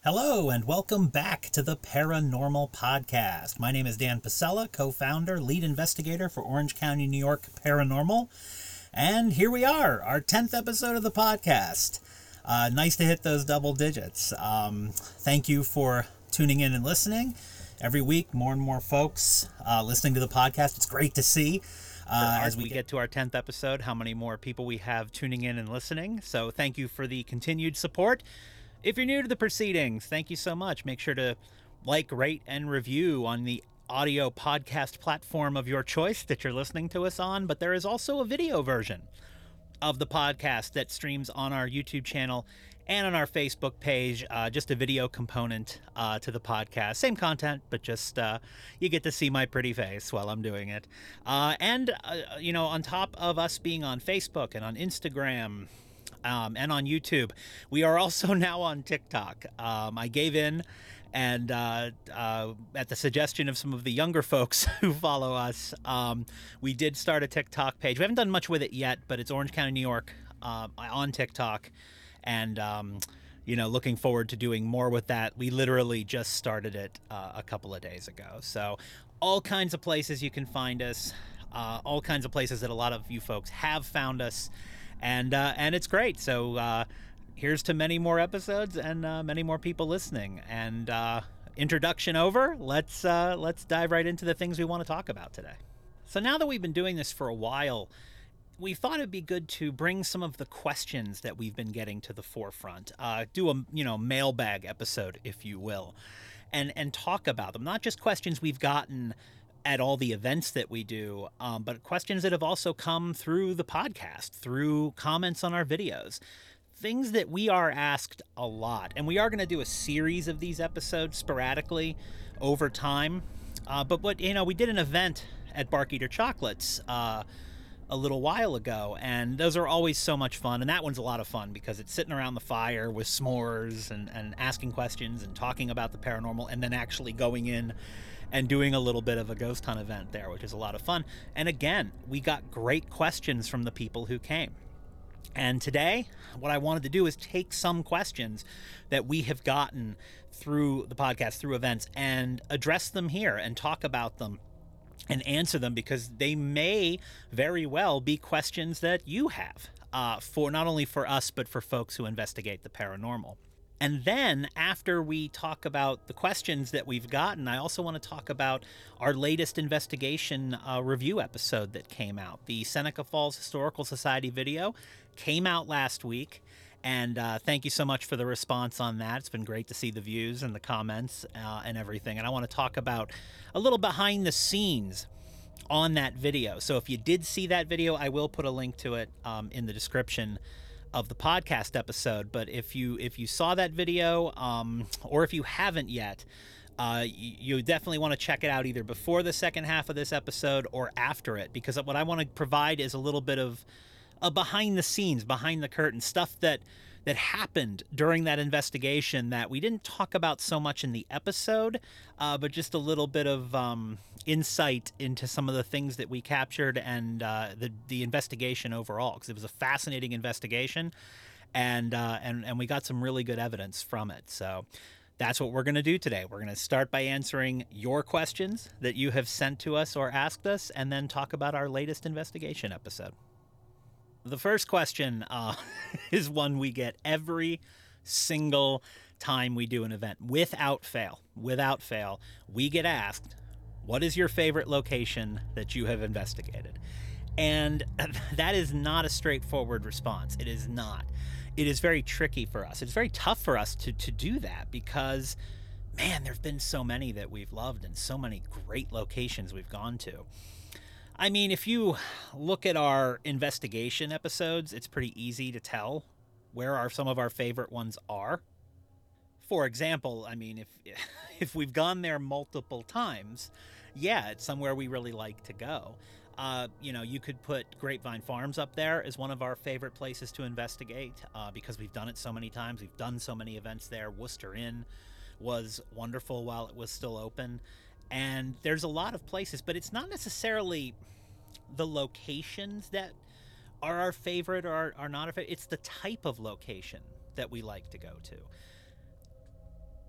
Hello, and welcome back to the Paranormal Podcast. My name is Dan Pasella, co-founder, lead investigator for Orange County, New York Paranormal. And here we are, our 10th episode of the podcast. Nice to hit those double digits. Thank you for tuning in and listening. Every week, more and more folks listening to the podcast. It's great to see. As we get to our 10th episode, how many more people we have tuning in and listening. So thank you for the continued support. If you're new to the proceedings, thank you so much. Make sure to like, rate, and review on the audio podcast platform of your choice that you're listening to us on. But there is also a video version of the podcast that streams on our YouTube channel and on our Facebook page, just a video component to the podcast. Same content, but just you get to see my pretty face while I'm doing it. On top of us being on Facebook and on Instagram, and on YouTube, we are also now on TikTok. I gave in, and at the suggestion of some of the younger folks who follow us, we did start a TikTok page. We haven't done much with it yet, but it's Orange County, New York, on TikTok, and looking forward to doing more with that. We literally just started it a couple of days ago. So all kinds of places you can find us, all kinds of places that a lot of you folks have found us. And it's great. So here's to many more episodes and many more people listening. And introduction over. Let's dive right into the things we want to talk about today. So now that we've been doing this for a while, we thought it'd be good to bring some of the questions that we've been getting to the forefront. Do a mailbag episode, if you will, and talk about them. Not just questions we've gotten at all the events that we do, but questions that have also come through the podcast, through comments on our videos, things that we are asked a lot. And we are going to do a series of these episodes sporadically over time. But we did an event at Bark Eater Chocolates a little while ago, and those are always so much fun. And that one's a lot of fun because it's sitting around the fire with s'mores and asking questions and talking about the paranormal, and then actually going in and doing a little bit of a ghost hunt event there, which is a lot of fun. And again, we got great questions from the people who came. And today, what I wanted to do is take some questions that we have gotten through the podcast, through events, and address them here and talk about them and answer them, because they may very well be questions that you have for not only for us, but for folks who investigate the paranormal. And then after we talk about the questions that we've gotten, I also want to talk about our latest investigation review episode that came out. The Seneca Falls Historical Society video came out last week. And thank you so much for the response on that. It's been great to see the views and the comments and everything. And I want to talk about a little behind the scenes on that video. So if you did see that video, I will put a link to it in the description of the podcast episode. But if you saw that video, or if you haven't yet, you definitely want to check it out either before the second half of this episode or after it, because what I want to provide is a little bit of a behind the scenes, behind the curtain stuff that happened during that investigation that we didn't talk about so much in the episode, but just a little bit of insight into some of the things that we captured and the investigation overall, because it was a fascinating investigation, and we got some really good evidence from it. So that's what we're going to do today. We're going to start by answering your questions that you have sent to us or asked us, and then talk about our latest investigation episode. The first question is one we get every single time we do an event. Without fail, we get asked, what is your favorite location that you have investigated? And that is not a straightforward response. It is not. It is very tricky for us. It's very tough for us to do that because, man, there have been so many that we've loved and so many great locations we've gone to. I mean, if you look at our investigation episodes, it's pretty easy to tell where some of our favorite ones are. For example, I mean, if we've gone there multiple times, yeah, it's somewhere we really like to go. You could put Grapevine Farms up there as one of our favorite places to investigate because we've done it so many times. We've done so many events there. Worcester Inn was wonderful while it was still open. And there's a lot of places, but it's not necessarily the locations that are our favorite or are not our favorite. It's the type of location that we like to go to.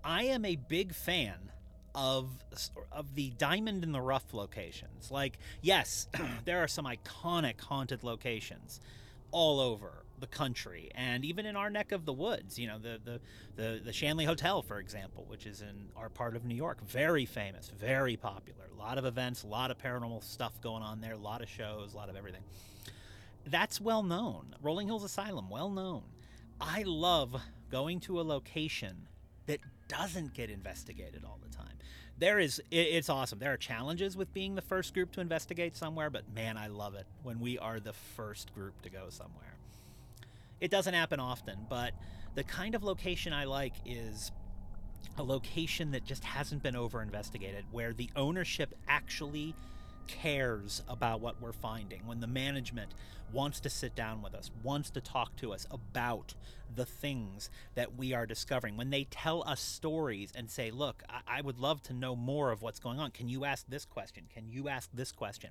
I am a big fan of the diamond in the rough locations. Like, yes, there are some iconic haunted locations all over the country, and even in our neck of the woods. You know, the Shanley Hotel, for example, which is in our part of New York, very famous, very popular. A lot of events, a lot of paranormal stuff going on there, a lot of shows, a lot of everything. That's well known. Rolling Hills Asylum, well known. I love going to a location that doesn't get investigated all the time. It's awesome. There are challenges with being the first group to investigate somewhere, but man, I love it when we are the first group to go somewhere. It doesn't happen often, but the kind of location I like is a location that just hasn't been over investigated, where the ownership actually cares about what we're finding, when the management wants to sit down with us, wants to talk to us about the things that we are discovering, when they tell us stories and say, look, I would love to know more of what's going on. Can you ask this question? Can you ask this question?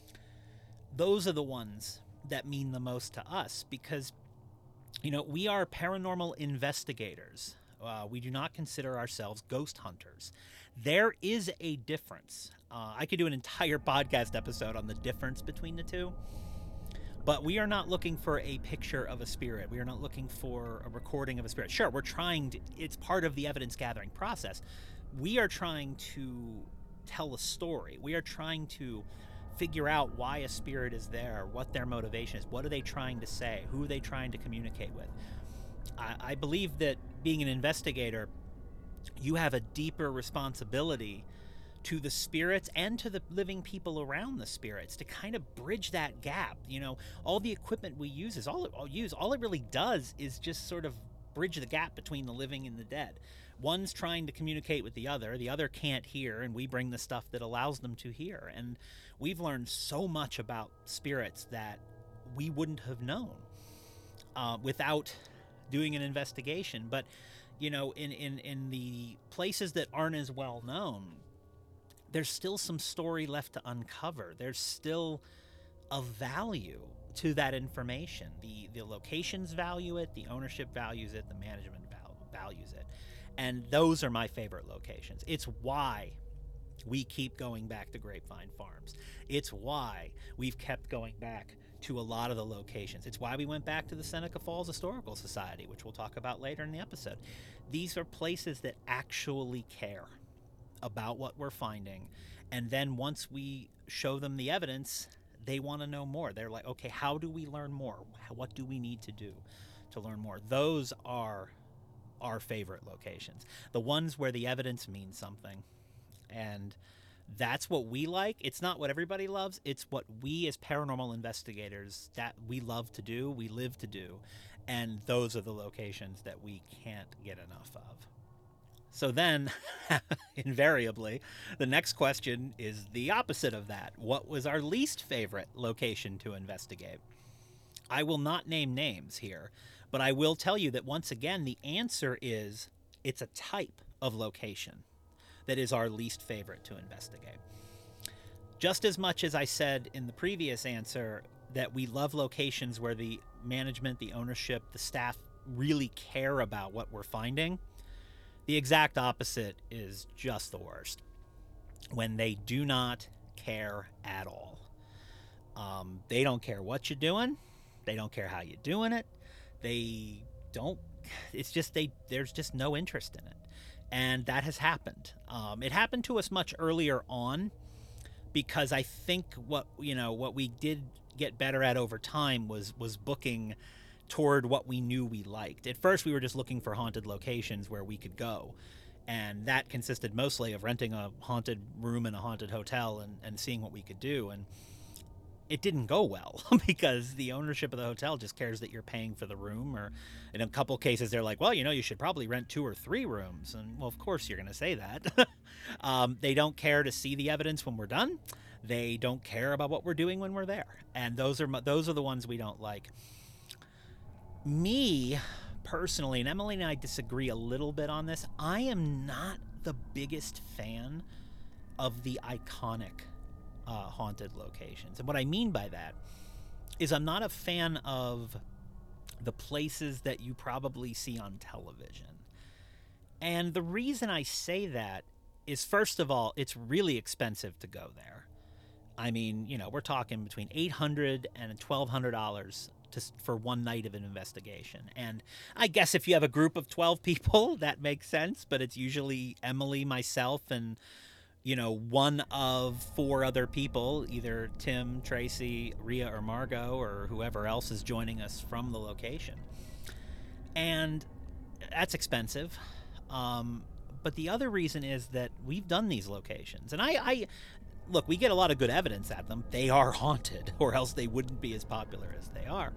Those are the ones that mean the most to us, because, you know, we are paranormal investigators. We do not consider ourselves ghost hunters. There is a difference. I could do an entire podcast episode on the difference between the two. But we are not looking for a picture of a spirit. We are not looking for a recording of a spirit. Sure, we're trying to, it's part of the evidence gathering process. We are trying to tell a story. We are trying to figure out why a spirit is there, what their motivation is, what are they trying to say, who are they trying to communicate with. I believe that being an investigator, you have a deeper responsibility to the spirits and to the living people around the spirits to kind of bridge that gap. You know, all the equipment we use is all it really does is just sort of bridge the gap between the living and the dead. One's trying to communicate with the other can't hear, and we bring the stuff that allows them to hear. And we've learned so much about spirits that we wouldn't have known without doing an investigation. But, you know, in the places that aren't as well known, there's still some story left to uncover. There's still a value to that information. The locations value it, the ownership values it, the management values it. And those are my favorite locations. It's why we keep going back to Grapevine Farms. It's why we've kept going back to a lot of the locations. It's why we went back to the Seneca Falls Historical Society, which we'll talk about later in the episode. These are places that actually care about what we're finding, and then once we show them the evidence, they want to know more. They're like, okay, how do we learn more? What do we need to do to learn more? Those are our favorite locations, the ones where the evidence means something. And that's what we like. It's not what everybody loves. It's what we as paranormal investigators, that we love to do, we live to do. And those are the locations that we can't get enough of. So then, invariably, the next question is the opposite of that. What was our least favorite location to investigate? I will not name names here, but I will tell you that once again, the answer is it's a type of location that is our least favorite to investigate. Just as much as I said in the previous answer that we love locations where the management, the ownership, the staff really care about what we're finding, the exact opposite is just the worst. When they do not care at all. They don't care what you're doing. They don't care how you're doing it. They don't, it's just, there's just no interest in it. And that has happened. It happened to us much earlier on, because I think what we did get better at over time was booking toward what we knew we liked. At first, we were just looking for haunted locations where we could go. And that consisted mostly of renting a haunted room in a haunted hotel and seeing what we could do. And it didn't go well because the ownership of the hotel just cares that you're paying for the room. Or in a couple cases, they're like, well, you should probably rent 2 or 3 rooms. And well, of course you're going to say that. They don't care to see the evidence when we're done. They don't care about what we're doing when we're there. And those are the ones we don't like. Me, personally, and Emily and I disagree a little bit on this, I am not the biggest fan of the iconic haunted locations. And what I mean by that is I'm not a fan of the places that you probably see on television. And the reason I say that is, first of all, it's really expensive to go there. I mean, we're talking between $800 and $1,200 for one night of an investigation. And I guess if you have a group of 12 people, that makes sense, but it's usually Emily, myself, and one of 4 other people, either Tim, Tracy, Rhea, or Margot, or whoever else is joining us from the location. And that's expensive. But the other reason is that we've done these locations. And I look, we get a lot of good evidence at them. They are haunted, or else they wouldn't be as popular as they are.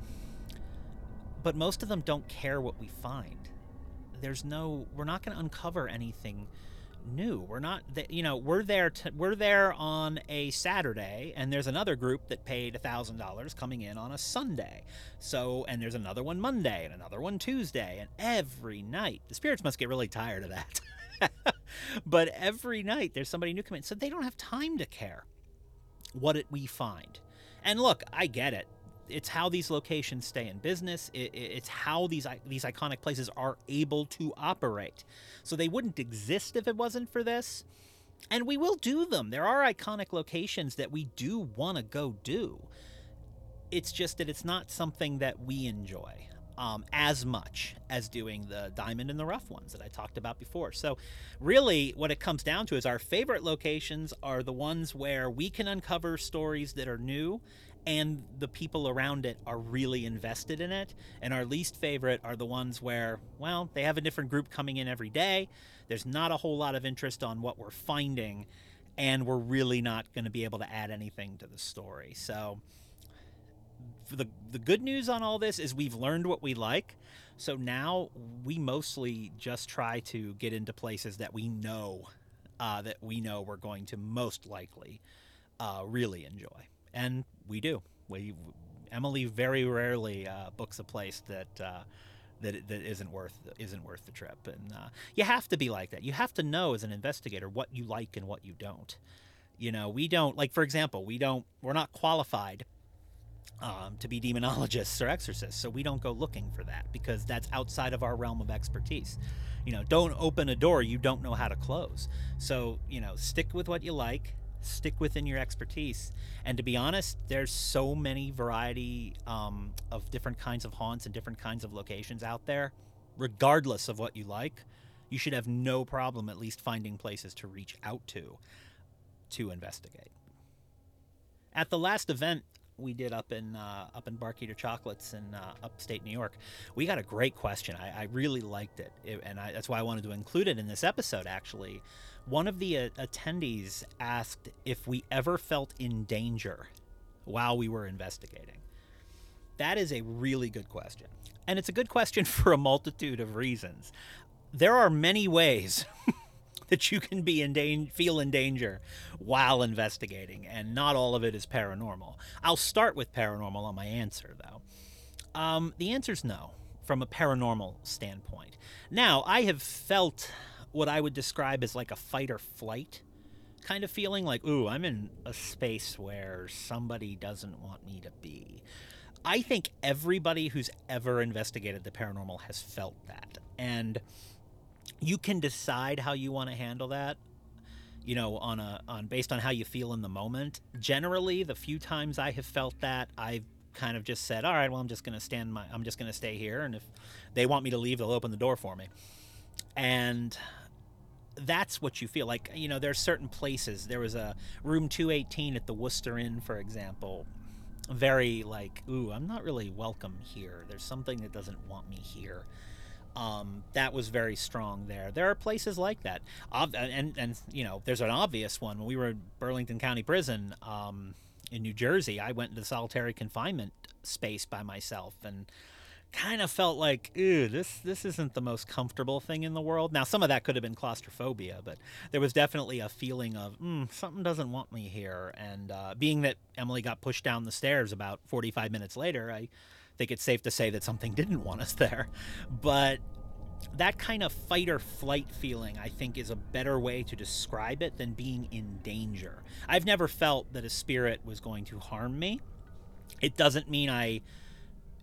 But most of them don't care what we find. We're not going to uncover anything new. We're not, we're there on a Saturday, and there's another group that paid $1,000 coming in on a Sunday. So, and there's another one Monday, and another one Tuesday, and every night, the spirits must get really tired of that. But every night there's somebody new coming in, so they don't have time to care what we find. And look, I get it. It's how these locations stay in business. It's how these iconic places are able to operate. So they wouldn't exist if it wasn't for this. And we will do them. There are iconic locations that we do want to go do. It's just that it's not something that we enjoy as much as doing the diamond in the rough ones that I talked about before. So really what it comes down to is our favorite locations are the ones where we can uncover stories that are new and the people around it are really invested in it. And our least favorite are the ones where, well, they have a different group coming in every day. There's not a whole lot of interest on what we're finding, and we're really not going to be able to add anything to the story. So the good news on all this is we've learned what we like. So now we mostly just try to get into places that we know we're going to most likely really enjoy. And we do. Emily very rarely books a place that isn't worth the trip. And you have to be like that. You have to know as an investigator what you like and what you don't. We don't, like, for example, we're not qualified to be demonologists or exorcists, so we don't go looking for that because that's outside of our realm of expertise. Don't open a door you don't know how to close. So stick with what you like, stick within your expertise. And to be honest, there's so many variety of different kinds of haunts and different kinds of locations out there. Regardless of what you like, you should have no problem at least finding places to reach out to investigate. At the last event we did up in Barkeeter Chocolates in upstate New York, we got a great question. I really liked it, and that's why I wanted to include it in this episode, actually. One of the attendees asked if we ever felt in danger while we were investigating. That is a really good question, and it's a good question for a multitude of reasons. There are many ways that you can feel in danger while investigating, and not all of it is paranormal. I'll start with paranormal on my answer, though. The answer's no, from a paranormal standpoint. Now, I have felt what I would describe as like a fight or flight kind of feeling, like, ooh, I'm in a space where somebody doesn't want me to be. I think everybody who's ever investigated the paranormal has felt that, and you can decide how you want to handle that, based on how you feel in the moment. Generally, the few times I have felt that, I've kind of just said, all right, well, I'm just going to stay here, and if they want me to leave, they'll open the door for me. And that's what you feel like. There's certain places. There was a room 218 at the Worcester Inn, for example. Very like, ooh, I'm not really welcome here. There's something that doesn't want me here. That was very strong there. There are places like that. And there's an obvious one. When we were at Burlington County Prison in New Jersey, I went into the solitary confinement space by myself and kind of felt like, ew, this isn't the most comfortable thing in the world. Now, some of that could have been claustrophobia, but there was definitely a feeling of, something doesn't want me here. And being that Emily got pushed down the stairs about 45 minutes later, I think it's safe to say that something didn't want us there. But that kind of fight or flight feeling, I think, is a better way to describe it than being in danger. I've never felt that a spirit was going to harm me. It doesn't mean I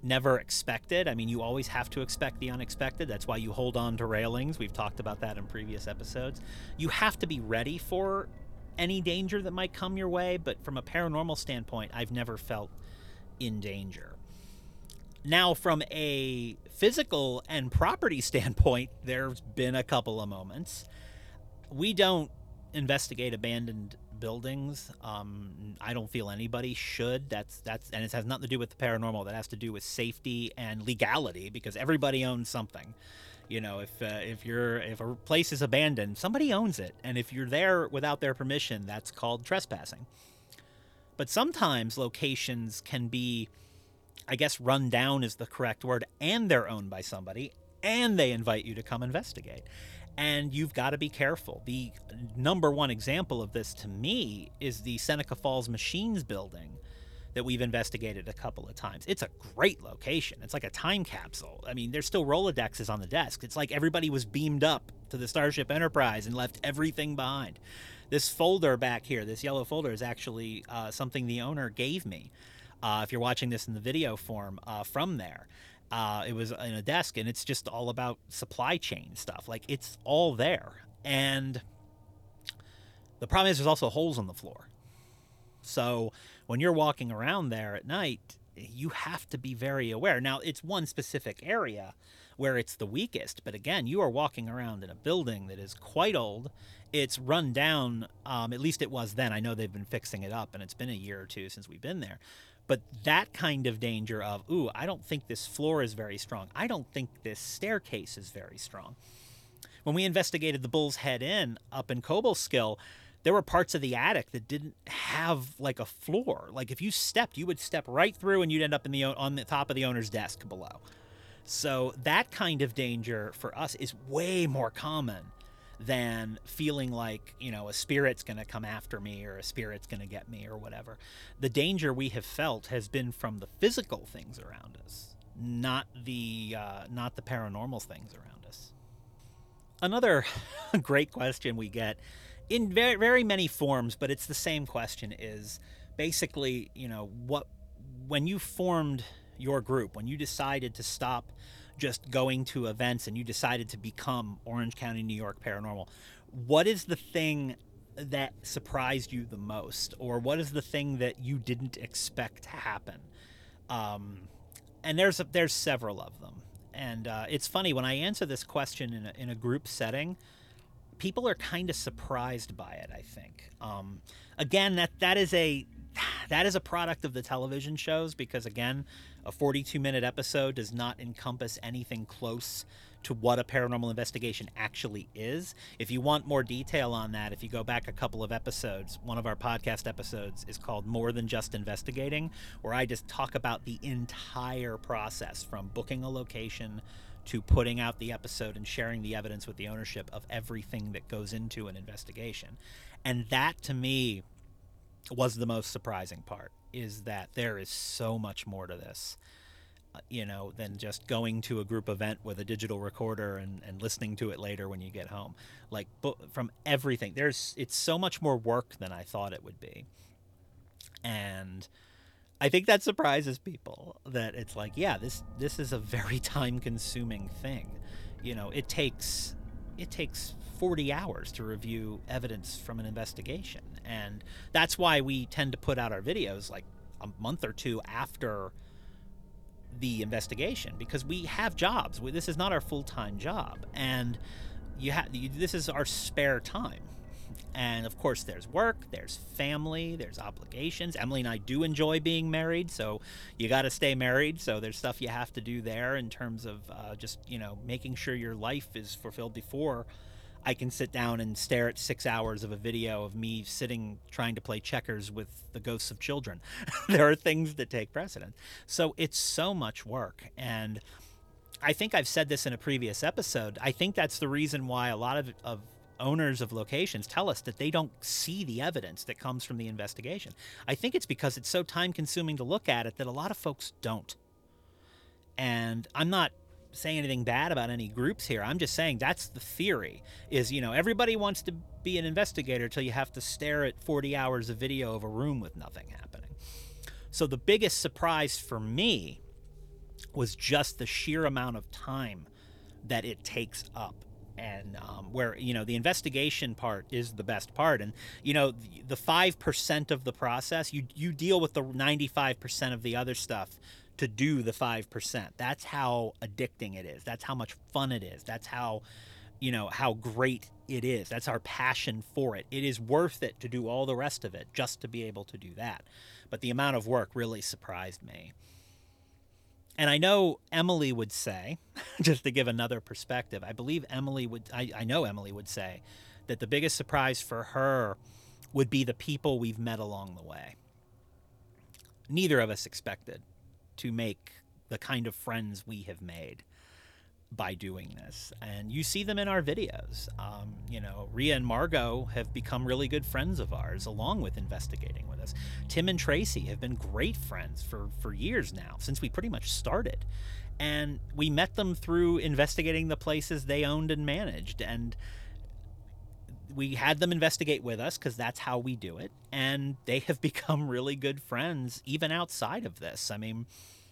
never expected. I mean, you always have to expect the unexpected. That's why you hold on to railings. We've talked about that in previous episodes. You have to be ready for any danger that might come your way, but from a paranormal standpoint, I've never felt in danger. Now, from a physical and property standpoint, there's been a couple of moments. We don't investigate abandoned buildings. I don't feel anybody should. That's and it has nothing to do with the paranormal. That has to do with safety and legality, because everybody owns something. You know, if a place is abandoned, somebody owns it, and if you're there without their permission, that's called trespassing. But sometimes locations can be, I guess, run down is the correct word, and they're owned by somebody, and they invite you to come investigate. And you've got to be careful. The number one example of this to me is the Seneca Falls Machines building that we've investigated a couple of times. It's a great location. It's like a time capsule. I mean, there's still Rolodexes on the desk. It's like everybody was beamed up to the Starship Enterprise and left everything behind. This folder back here, this yellow folder, is actually something the owner gave me. If you're watching this in the video form, from there. It was in a desk, and it's just all about supply chain stuff. Like, it's all there. And the problem is there's also holes on the floor. So when you're walking around there at night, you have to be very aware. Now, it's one specific area where it's the weakest. But again, you are walking around in a building that is quite old. It's run down. At least it was then. I know they've been fixing it up, and it's been a year or two since we've been there. But that kind of danger of, ooh, I don't think this floor is very strong. I don't think this staircase is very strong. When we investigated the Bull's Head Inn up in Cobleskill, there were parts of the attic that didn't have like a floor. Like if you stepped, you would step right through and you'd end up on the top of the owner's desk below. So that kind of danger for us is way more common than feeling like, you know, a spirit's going to come after me or a spirit's going to get me or whatever. The danger we have felt has been from the physical things around us, not the paranormal things around us. Another great question we get in very, very many forms, but it's the same question, is basically, you know, when you formed your group, when you decided to stop just going to events and you decided to become Orange County, New York Paranormal, what is the thing that surprised you the most? Or what is the thing that you didn't expect to happen? And there's several of them. And it's funny, when I answer this question in a group setting, people are kind of surprised by it, I think. Again, that is a product of the television shows, because again, a 42-minute episode does not encompass anything close to what a paranormal investigation actually is. If you want more detail on that, if you go back a couple of episodes, one of our podcast episodes is called More Than Just Investigating, where I just talk about the entire process from booking a location to putting out the episode and sharing the evidence with the ownership of everything that goes into an investigation. And that, to me, was the most surprising part, is that there is so much more to this, than just going to a group event with a digital recorder and listening to it later when you get home. Like, from everything, it's so much more work than I thought it would be. And I think that surprises people, that it's like, yeah, this is a very time-consuming thing. It takes 40 hours to review evidence from an investigation. And that's why we tend to put out our videos like a month or two after the investigation, because we have jobs. This is not our full-time job, and this is our spare time. And of course, there's work, there's family, there's obligations. Emily and I do enjoy being married, so you got to stay married. So there's stuff you have to do there in terms of just making sure your life is fulfilled before I can sit down and stare at 6 hours of a video of me sitting trying to play checkers with the ghosts of children. There are things that take precedence. So it's so much work. And I think I've said this in a previous episode. I think that's the reason why a lot of owners of locations tell us that they don't see the evidence that comes from the investigation. I think it's because it's so time consuming to look at it that a lot of folks don't. And I'm not saying anything bad about any groups here. I'm just saying that's the theory, is, everybody wants to be an investigator till you have to stare at 40 hours of video of a room with nothing happening. So the biggest surprise for me was just the sheer amount of time that it takes up. And where, the investigation part is the best part. And, the 5% of the process, you deal with the 95% of the other stuff to do the 5%. That's how addicting it is. That's how much fun it is. That's how, how great it is. That's our passion for it. It is worth it to do all the rest of it just to be able to do that. But the amount of work really surprised me. And I know Emily would say, just to give another perspective, I know Emily would say that the biggest surprise for her would be the people we've met along the way. Neither of us expected to make the kind of friends we have made by doing this. And you see them in our videos. Rhea and Margot have become really good friends of ours along with investigating with us. Tim and Tracy have been great friends for years now, since we pretty much started. And we met them through investigating the places they owned and managed. And we had them investigate with us because that's how we do it. And they have become really good friends even outside of this. I mean,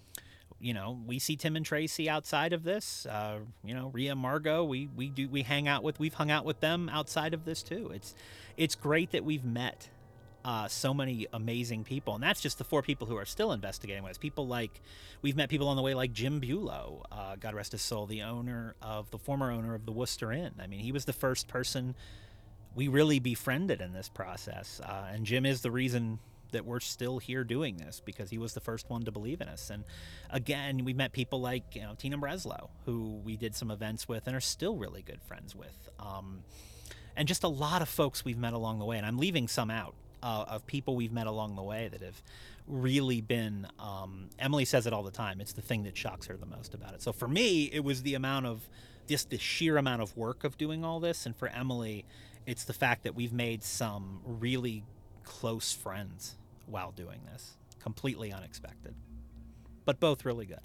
we see Tim and Tracy outside of this. Rhea, Margot, we've hung out with them outside of this too. It's great that we've met so many amazing people, and that's just the 4 people who are still investigating with us. We've met people on the way like Jim Bulow, God rest his soul, the former owner of the Worcester Inn. I mean, he was the first person we really befriended in this process, and Jim is the reason that we're still here doing this, because he was the first one to believe in us. And again, we met people like Tina Breslow, who we did some events with and are still really good friends with, and just a lot of folks we've met along the way. And I'm leaving some out of people we've met along the way that have really been, Emily says it all the time, it's the thing that shocks her the most about it. So for me, it was the sheer amount of work of doing all this, and for Emily, it's the fact that we've made some really close friends while doing this. Completely unexpected, but both really good.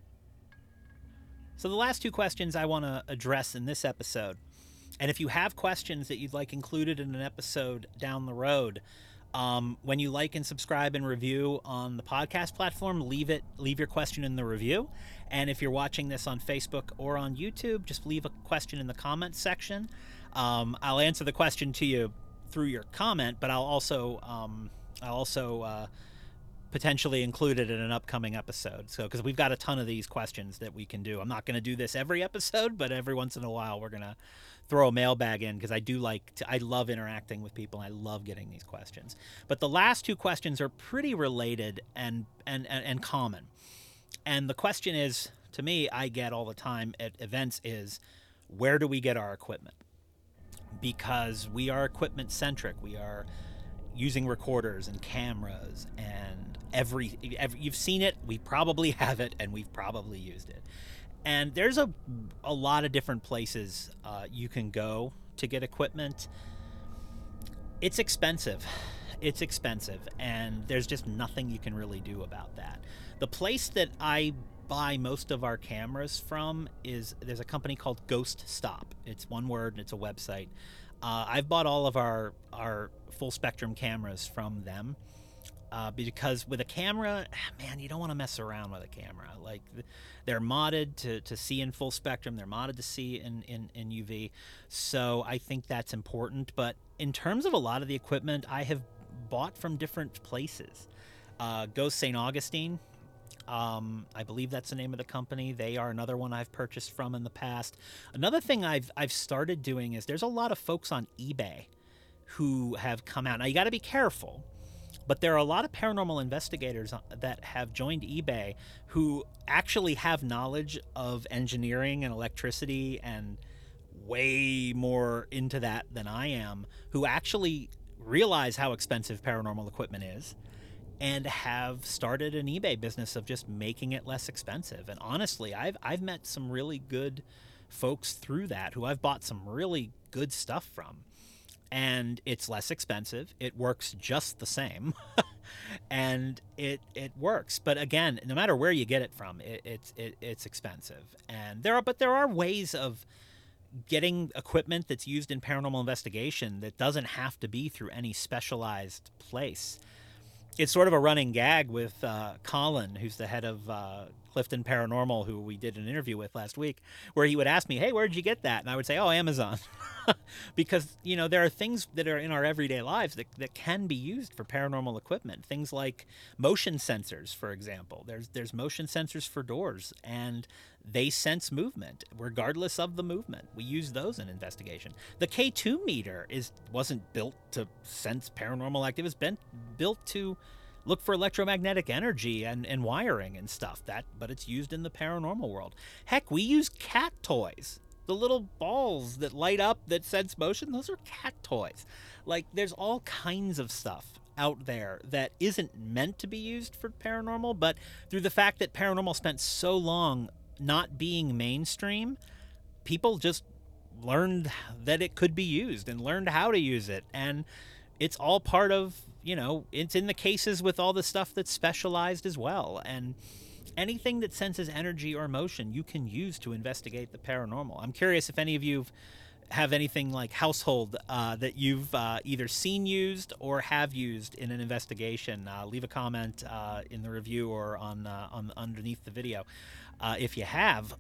So the last 2 questions I want to address in this episode, and if you have questions that you'd like included in an episode down the road, when you like and subscribe and review on the podcast platform, leave your question in the review. And if you're watching this on Facebook or on YouTube, just leave a question in the comments section. I'll answer the question to you through your comment, but I'll also potentially include it in an upcoming episode. So, because we've got a ton of these questions that we can do. I'm not going to do this every episode, but every once in a while we're going to throw a mailbag in, because I love interacting with people, and I love getting these questions. But the last 2 questions are pretty related and common. And the question is, to me, I get all the time at events, is where do we get our equipment? Because we are equipment centric. We are using recorders and cameras and every you've seen it, we probably have it, and we've probably used it. And there's a lot of different places you can go to get equipment. It's expensive, and there's just nothing you can really do about that. The place that I buy most of our cameras from there's a company called Ghost Stop. It's one word, and it's a website. I've bought all of our full spectrum cameras from them, because with a camera, man, you don't want to mess around with a camera. Like, they're modded to see in full spectrum, they're modded to see in UV, so I think that's important. But in terms of a lot of the equipment, I have bought from different places. Ghost St. Augustine, I believe that's the name of the company. They are another one I've purchased from in the past. Another thing I've started doing is there's a lot of folks on eBay who have come out. Now, you got to be careful, but there are a lot of paranormal investigators that have joined eBay who actually have knowledge of engineering and electricity and way more into that than I am, who actually realize how expensive paranormal equipment is and have started an eBay business of just making it less expensive. And honestly, I've met some really good folks through that who I've bought some really good stuff from. And it's less expensive. It works just the same. And it works. But again, no matter where you get it from, it's expensive. And there are ways of getting equipment that's used in paranormal investigation that doesn't have to be through any specialized place. It's sort of a running gag with Colin, who's the head of Clifton Paranormal, who we did an interview with last week, where he would ask me, hey, where'd you get that? And I would say, oh, Amazon. Because, there are things that are in our everyday lives that can be used for paranormal equipment. Things like motion sensors, for example. There's motion sensors for doors, and they sense movement regardless of the movement. We use those in investigation. The K2 meter wasn't built to sense paranormal activity. It was built to look for electromagnetic energy and wiring and stuff. But it's used in the paranormal world. Heck, we use cat toys. The little balls that light up that sense motion, those are cat toys. Like, there's all kinds of stuff out there that isn't meant to be used for paranormal, but through the fact that paranormal spent so long not being mainstream, people just learned that it could be used and learned how to use it. And it's all part of, it's in the cases with all the stuff that's specialized as well. And anything that senses energy or motion, you can use to investigate the paranormal. I'm curious if any of you have anything like household that you've either seen used or have used in an investigation. Leave a comment in the review or on underneath the video if you have.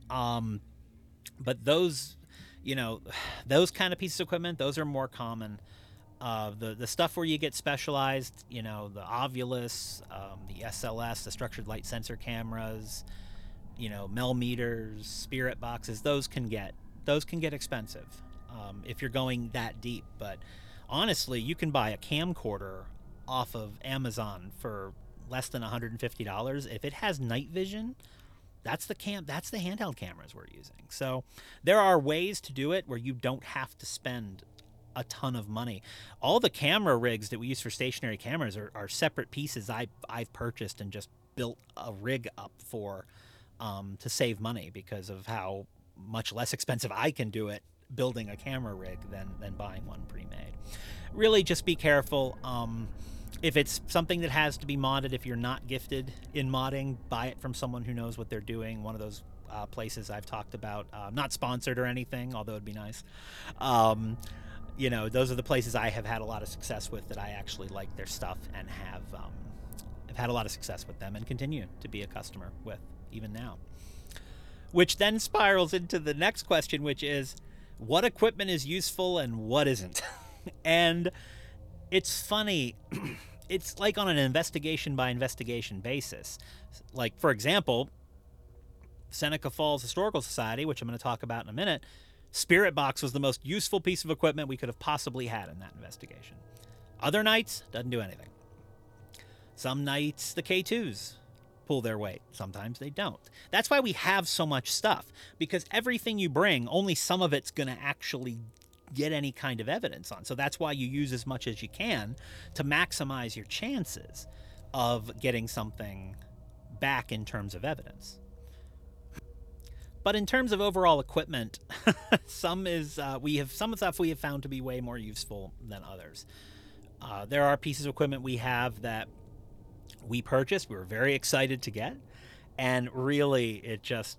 But those, those kind of pieces of equipment, those are more common. The stuff where you get specialized, the Ovilus, the SLS, the structured light sensor cameras, Mel meters, spirit boxes, those can get expensive if you're going that deep. But honestly, you can buy a camcorder off of Amazon for less than $150. If it has night vision, that's the handheld cameras we're using. So there are ways to do it where you don't have to spend a ton of money. All the camera rigs that we use for stationary cameras are separate pieces I've purchased and just built a rig up for to save money because of how much less expensive I can do it building a camera rig than buying one pre-made. Really just be careful. If it's something that has to be modded, if you're not gifted in modding, buy it from someone who knows what they're doing. One of those places I've talked about, not sponsored or anything, although it'd be nice. Those are the places I have had a lot of success with, that I actually like their stuff and have had a lot of success with them and continue to be a customer with even now. Which then spirals into the next question, which is, what equipment is useful and what isn't? And it's funny. It's like on an investigation by investigation basis. Like, for example, Seneca Falls Historical Society, which I'm going to talk about in a minute, Spirit Box was the most useful piece of equipment we could have possibly had in that investigation. Other nights, doesn't do anything. Some nights, the K2s pull their weight. Sometimes they don't. That's why we have so much stuff, because everything you bring, only some of it's going to actually get any kind of evidence on. So that's why you use as much as you can to maximize your chances of getting something back in terms of evidence. But in terms of overall equipment, some stuff we have found to be way more useful than others. There are pieces of equipment we have that we purchased, we were very excited to get, and really it just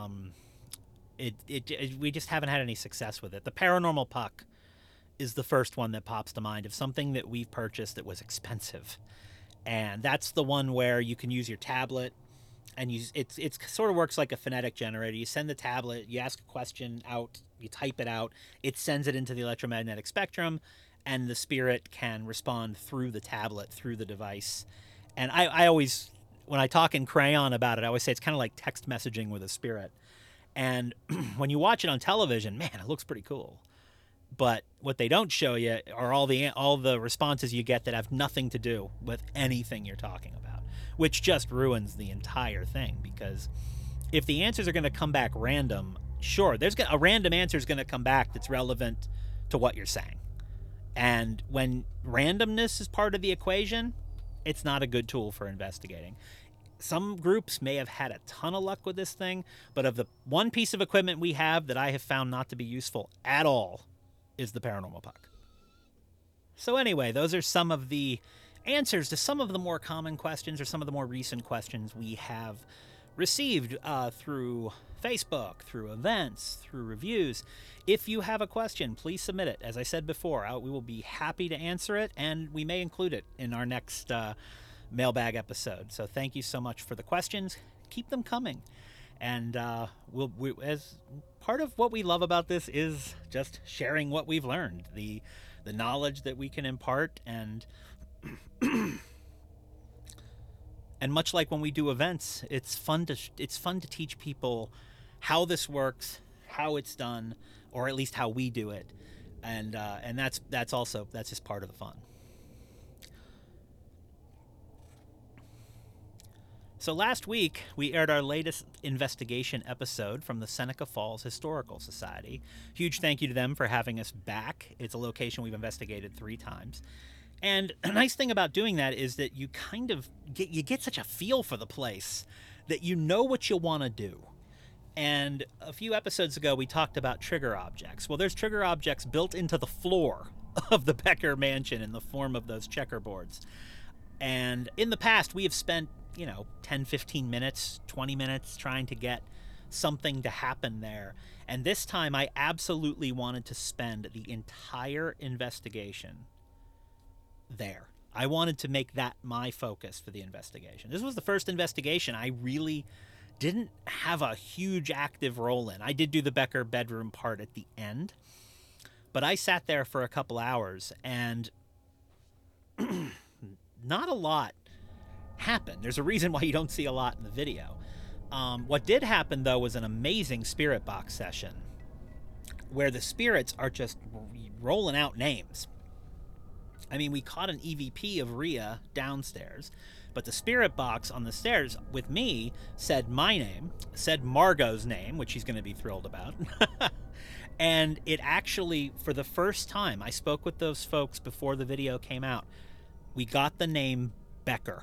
we just haven't had any success with it. The Paranormal Puck is the first one that pops to mind of something that we've purchased that was expensive, and that's the one where you can use your tablet. And it sort of works like a phonetic generator. You send the tablet, you ask a question out, you type it out, it sends it into the electromagnetic spectrum, and the spirit can respond through the tablet, through the device. And I always, when I talk in crayon about it, I always say it's kind of like text messaging with a spirit. And when you watch it on television, man, it looks pretty cool. But what they don't show you are all the responses you get that have nothing to do with anything you're talking about, which just ruins the entire thing. Because if the answers are going to come back random, sure, a random answer is going to come back that's relevant to what you're saying. And when randomness is part of the equation, it's not a good tool for investigating. Some groups may have had a ton of luck with this thing, but of the one piece of equipment we have that I have found not to be useful at all is the Paranormal Puck. So anyway, those are some of the answers to some of the more common questions or some of the more recent questions we have received through Facebook, through events, through reviews. If you have a question, please submit it. As I said before, we will be happy to answer it, and we may include it in our next mailbag episode. So thank you so much for the questions. keep them coming. And as part of what we love about this is just sharing what we've learned, the knowledge that we can impart, and and much like when we do events, it's fun to teach people how this works, how it's done, or at least how we do it, and that's just part of the fun. So last week, we aired our latest investigation episode from the Seneca Falls Historical Society. Huge thank you to them for having us back. It's a location we've investigated 3 times. And a nice thing about doing that is that you kind of get such a feel for the place that you know what you want to do. And a few episodes ago, we talked about trigger objects. Well, there's trigger objects built into the floor of the Becker Mansion in the form of those checkerboards. And in the past, we have spent 10, 15 minutes, 20 minutes trying to get something to happen there. And this time I absolutely wanted to spend the entire investigation there. I wanted to make that my focus for the investigation. This was the first investigation I really didn't have a huge active role in. I did do the Becker bedroom part at the end, but I sat there for a couple hours and not a lot happened. There's a reason why you don't see a lot in the video. What did happen, though, was an amazing spirit box session where the spirits are just rolling out names. I mean, we caught an EVP of Rhea downstairs, but the spirit box on the stairs with me said my name, said Margot's name, which she's going to be thrilled about. And it actually, for the first time, I spoke with those folks before the video came out, we got the name Becker.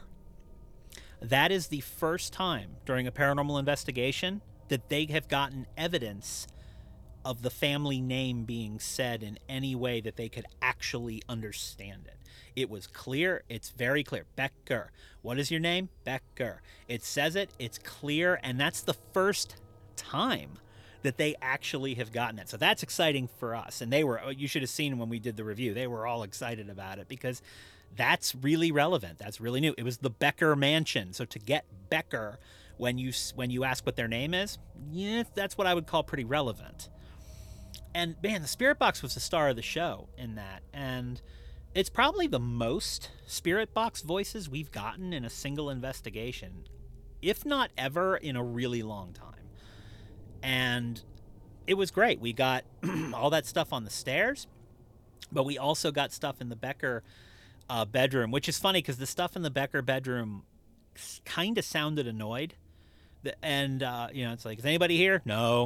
That is the first time during a paranormal investigation that they have gotten evidence of the family name being said in any way that they could actually understand it. It was clear. It's very clear. Becker. What is your name? Becker. It says it. It's clear. And that's the first time that they actually have gotten it. So that's exciting for us. And you should have seen when we did the review, they were all excited about it because that's really relevant. That's really new. It was the Becker Mansion. So to get Becker when you ask what their name is, yeah, that's what I would call pretty relevant. And man, the spirit box was the star of the show in that. And it's probably the most spirit box voices we've gotten in a single investigation, if not ever, in a really long time. And it was great. We got all that stuff on the stairs, but we also got stuff in the Becker bedroom, which is funny because the stuff in the Becker bedroom kind of sounded annoyed. And, it's like, is anybody here? No.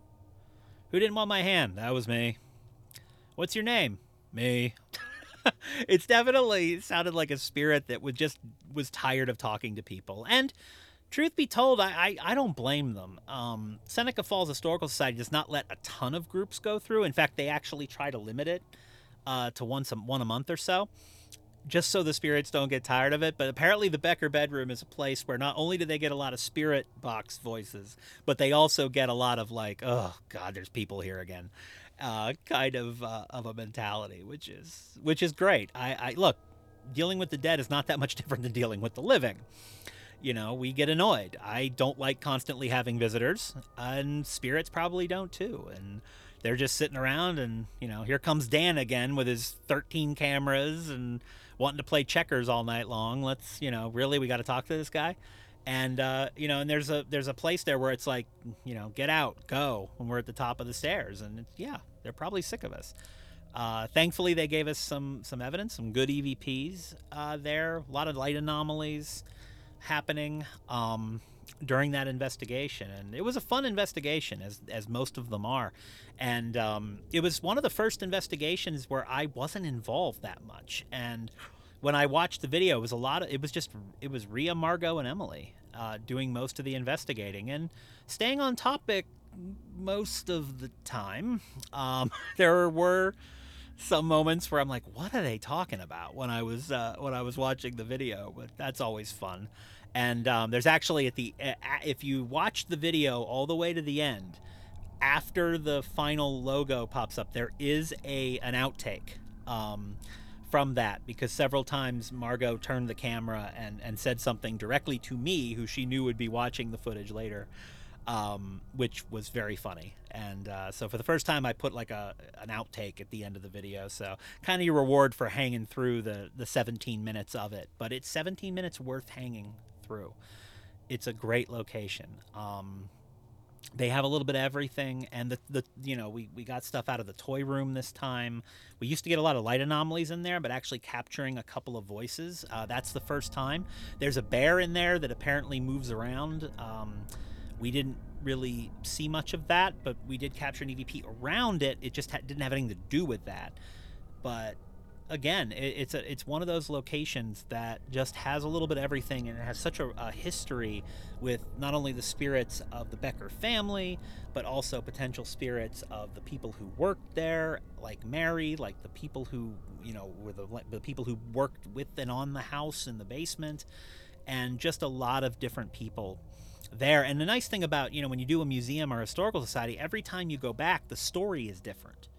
Who didn't want my hand? That was me. What's your name? Me. It's definitely sounded like a spirit that was tired of talking to people. And truth be told, I don't blame them. Seneca Falls Historical Society does not let a ton of groups go through. In fact, they actually try to limit it to one a month or so, just so the spirits don't get tired of it. But apparently the Becker bedroom is a place where not only do they get a lot of spirit box voices, but they also get a lot of like, oh God, there's people here again, kind of a mentality, which is great. I look, dealing with the dead is not that much different than dealing with the living. We get annoyed. I don't like constantly having visitors, and spirits probably don't too. And they're just sitting around and, here comes Dan again with his 13 cameras and wanting to play checkers all night long. Let's, really, we got to talk to this guy. And, and there's a place there where it's like, get out, go, when we're at the top of the stairs. And they're probably sick of us. Thankfully, they gave us some evidence, some good EVPs there, a lot of light anomalies happening during that investigation. And it was a fun investigation, as most of them are. And it was one of the first investigations where I wasn't involved that much. And when I watched the video, it was Rhea, Margot, and Emily doing most of the investigating and staying on topic most of the time. There were some moments where I'm like, what are they talking about when I was watching the video? But that's always fun. And there's actually if you watch the video all the way to the end, after the final logo pops up, there is an outtake from that, because several times Margot turned the camera and said something directly to me, who she knew would be watching the footage later, which was very funny. And so for the first time, I put like an outtake at the end of the video. So kind of your reward for hanging through the 17 minutes of it. But it's 17 minutes worth hanging through. It's a great location. They have a little bit of everything, and we got stuff out of the toy room this time. We used to get a lot of light anomalies in there, but actually capturing a couple of voices, that's the first time. There's a bear in there that apparently moves around. We didn't really see much of that, but we did capture an EVP around it. It just didn't have anything to do with that. But again, it's one of those locations that just has a little bit of everything, and it has such a history with not only the spirits of the Becker family, but also potential spirits of the people who worked there, like Mary, like the people who, were the people who worked with and on the house in the basement, and just a lot of different people there. And the nice thing about, when you do a museum or historical society, every time you go back, the story is different.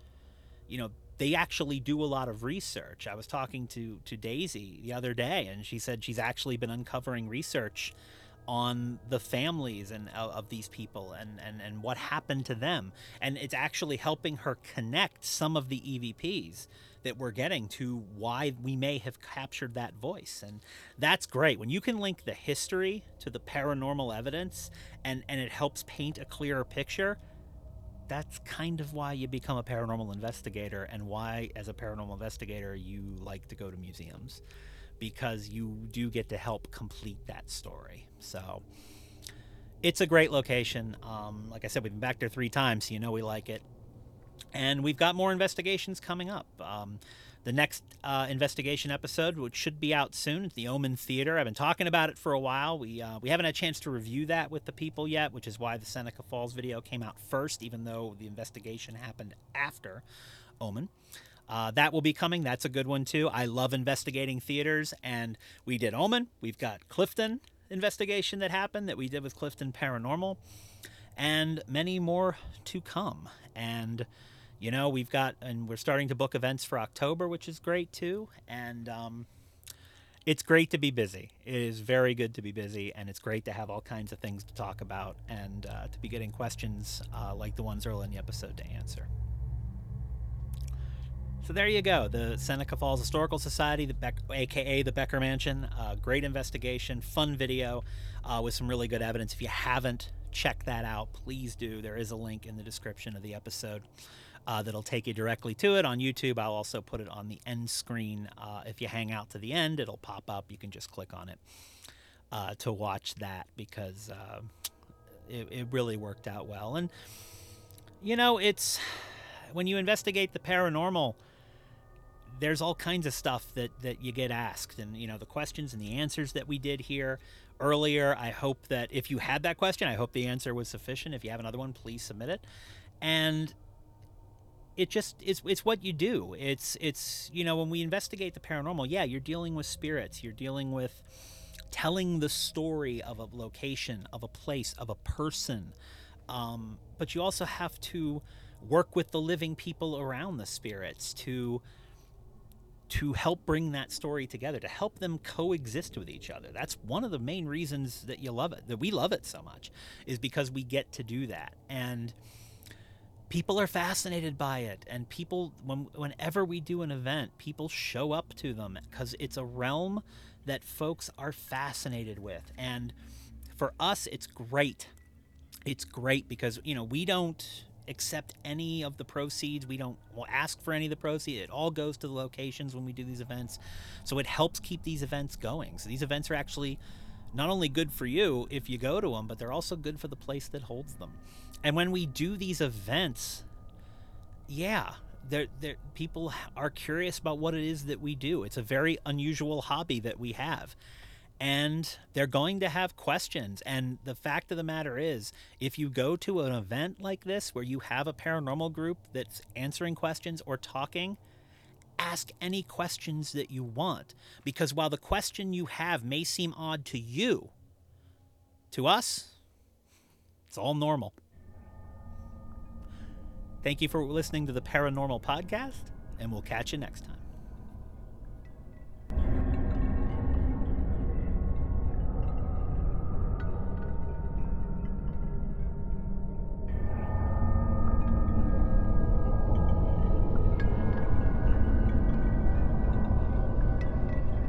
They actually do a lot of research. I was talking to Daisy the other day, and she said she's actually been uncovering research on the families and of these people and what happened to them. And it's actually helping her connect some of the EVPs that we're getting to why we may have captured that voice. And that's great. When you can link the history to the paranormal evidence and it helps paint a clearer picture, that's kind of why you become a paranormal investigator, and why, as a paranormal investigator, you like to go to museums, because you do get to help complete that story. So it's a great location. Like I said, we've been back there 3 times, so we like it. And we've got more investigations coming up. The next investigation episode, which should be out soon, is the Omen Theater. I've been talking about it for a while. We haven't had a chance to review that with the people yet, which is why the Seneca Falls video came out first, even though the investigation happened after Omen. That will be coming. That's a good one, too. I love investigating theaters, and we did Omen. We've got Clifton investigation that happened that we did with Clifton Paranormal, and many more to come. And we're starting to book events for October, which is great too. And it's great to be busy. It is very good to be busy, and it's great to have all kinds of things to talk about, and to be getting questions like the ones early in the episode to answer. So there you go, the Seneca Falls Historical Society, aka the Becker Mansion. Great investigation, fun video with some really good evidence. If you haven't checked that out, please do. There is a link in the description of the episode that'll take you directly to it on YouTube. I'll also put it on the end screen. If you hang out to the end, it'll pop up. You can just click on it to watch that, because it really worked out well. And, it's when you investigate the paranormal, there's all kinds of stuff that you get asked, and the questions and the answers that we did here earlier. I hope that if you had that question, I hope the answer was sufficient. If you have another one, please submit it. And it's what you do. It's when we investigate the paranormal, you're dealing with spirits, you're dealing with telling the story of a location, of a place, of a person, but you also have to work with the living people around the spirits to help bring that story together, to help them coexist with each other. That's one of the main reasons that you love it, that we love it so much, is because we get to do that. And people are fascinated by it. And people, whenever we do an event, people show up to them because it's a realm that folks are fascinated with. And for us, it's great. It's great because, we don't accept any of the proceeds. We don't ask for any of the proceeds. It all goes to the locations when we do these events. So it helps keep these events going. So these events are actually not only good for you if you go to them, but they're also good for the place that holds them. And when we do these events, people are curious about what it is that we do. It's a very unusual hobby that we have. And they're going to have questions. And the fact of the matter is, if you go to an event like this where you have a paranormal group that's answering questions or talking, ask any questions that you want. Because while the question you have may seem odd to you, to us, it's all normal. Thank you for listening to the Paranormal Podcast, and we'll catch you next time.